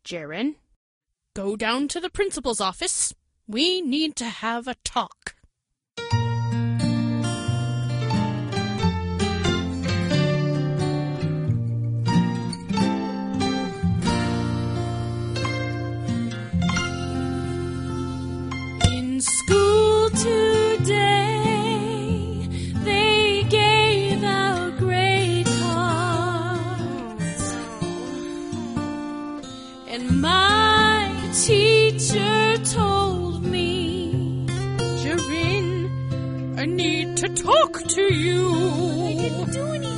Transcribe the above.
Jaren, go down to the principal's office. We need to have a talk. In school today, they gave out grade cards, and my teacher told me, Jaren, I need to talk to you.